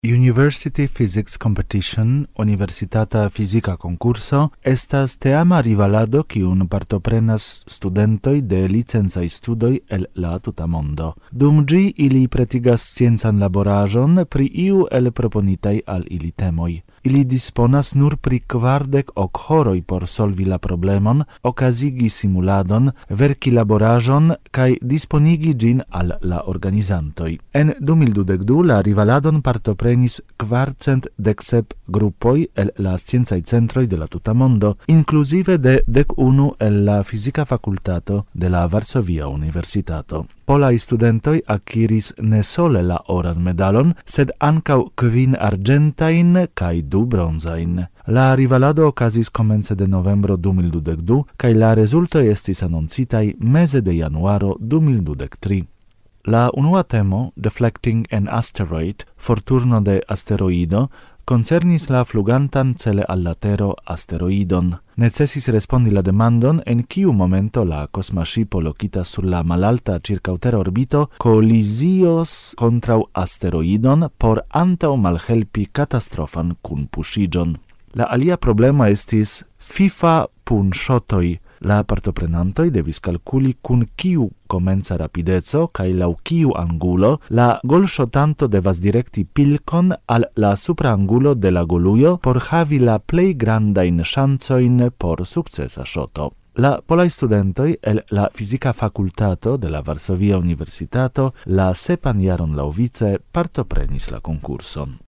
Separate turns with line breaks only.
University Physics Competition, universitata fizika concurso, estas teama rivalado kiun partoprenas studentoj de licenzaj studoj el la tuta mondo. Dum ĝi ili pretigas sciencan laboraĵon pri iu el proponitaj al ili temoj. Ili disponas nur pri 40 horoj por solvi la problemon, okazigi simuladon, verki laboraĵon kaj disponigi ĝin al la organizantoj. En 2022 la rivaladon partoprenis 417 grupoj el la sciencaj centroj de la tuta mondo, inclusive de 11 el la fizika fakultato de la Varsovia Universitato. Polaj studentoj akiris ne sole la oran medalon, sed ankaŭ 5 arĝentajn kaj 2 bronzajn. La rivalado okazis komence de novembro 2022 kaj la rezultoj estis anoncitaj meze de januaro 2023. La unua temo, Deflecting an Asteroid, forturno de asteroido, concernis la flugantan cele al la Tero asteroidon. Necessis respondi la demandon en kiu momento la kosma ŝipo lokita sur la malalta ĉirkaŭtera orbito kolizios kontraŭ asteroidon por antaŭ malhelpi katastrofan kunpuŝiĝon. La alia problemo estis FIFA punŝotoj. La partoprenantoj devis kalkuli kun kiu komenca rapideco kaj laŭ kiu angulo la golŝotanto devas direkti pilkon al la supra angulo de la golujo por havi la plej grandajn ŝancojn por sukcesa ŝoto. La polaj studentoj el la fizika fakultato de la Varsovia Universitato la sepan jaron laŭvice partoprenis la konkurson.